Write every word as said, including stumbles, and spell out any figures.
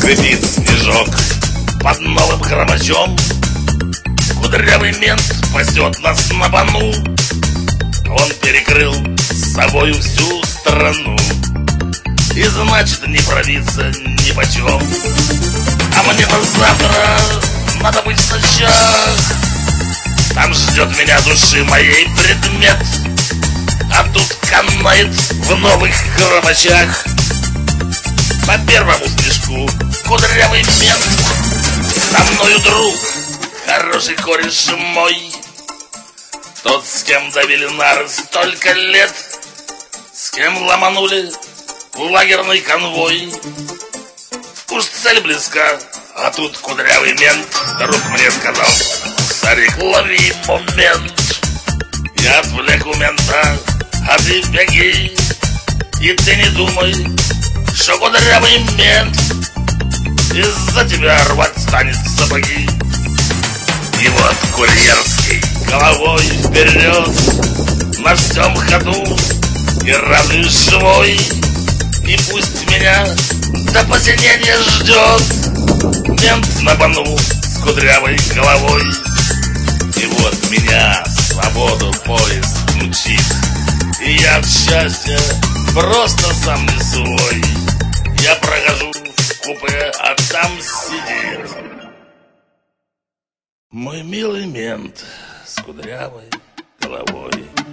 Скрипит снежок под новым громачом. Кудрявый мент пасет нас на бону. Он перекрыл с собою всю страну, и значит не пробиться ни почем. А мне-то завтра надо быть в Сочах. Там ждет меня души моей предмет, а тут канает в новых громачах. По первому снежку кудрявый мент, со мною друг, хороший кореш мой. Тот, с кем давили нары столько лет, с кем ломанули лагерный конвой. Уж цель близка, а тут кудрявый мент. Друг мне сказал: старик, лови момент. Я отвлеку мента, а ты беги. И ты не думай, что кудрявый мент из-за тебя рвать станет сапоги. И вот курьерский головой вперед, на всем ходу и радуй живой. И пусть меня до посинения ждет мент на бону с кудрявой головой. И вот меня свободу поезд мчит, и я от счастья просто сам не свой. Я прохожу в купе, а там сидит мой милый мент с кудрявой головой.